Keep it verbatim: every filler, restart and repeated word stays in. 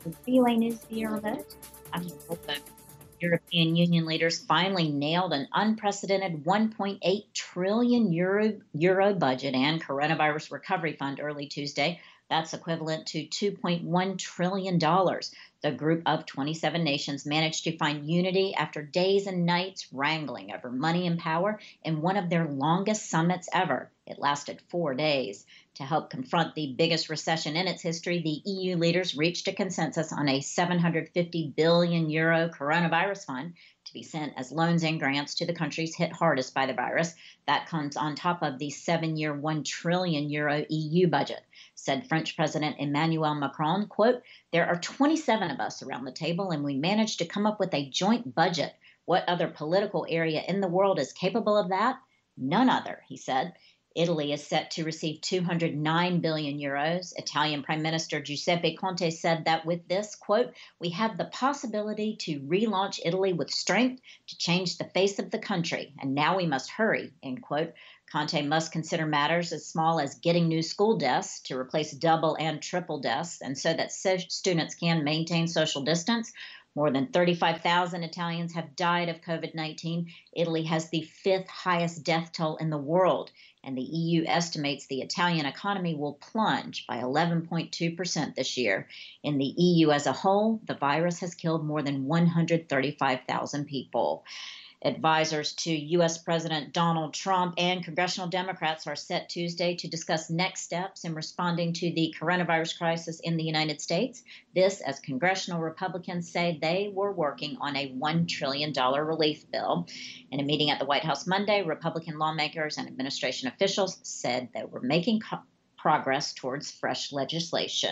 With V O A News Viewer Alert, I'm Nicole Boat. European Union leaders finally nailed an unprecedented one point eight trillion euro, euro budget and coronavirus recovery fund early Tuesday. That's equivalent to two point one trillion dollars. The group of twenty-seven nations managed to find unity after days and nights wrangling over money and power in one of their longest summits ever. It lasted four days. To help confront the biggest recession in its history, the E U leaders reached a consensus on a seven hundred fifty billion euro coronavirus fund to be sent as loans and grants to the countries hit hardest by the virus. That comes on top of the seven-year one trillion euro E U budget. Said French President Emmanuel Macron, quote, "There are twenty-seven of us around the table and we managed to come up with a joint budget. What other political area in the world is capable of that? None other," he said. Italy is set to receive two hundred nine billion euros. Italian Prime Minister Giuseppe Conte said that with this, quote, "We have the possibility to relaunch Italy with strength to change the face of the country, and now we must hurry," end quote. Conte must consider matters as small as getting new school desks to replace double and triple desks, and so that so students can maintain social distance. More than thirty-five thousand Italians have died of COVID nineteen. Italy has the fifth highest death toll in the world, and the E U estimates the Italian economy will plunge by eleven point two percent this year. In the E U as a whole, the virus has killed more than one hundred thirty-five thousand people. Advisors to U S. President Donald Trump and congressional Democrats are set Tuesday to discuss next steps in responding to the coronavirus crisis in the United States. This, as congressional Republicans say they were working on a one trillion dollars relief bill. In a meeting at the White House Monday, Republican lawmakers and administration officials said they were making co- progress towards fresh legislation.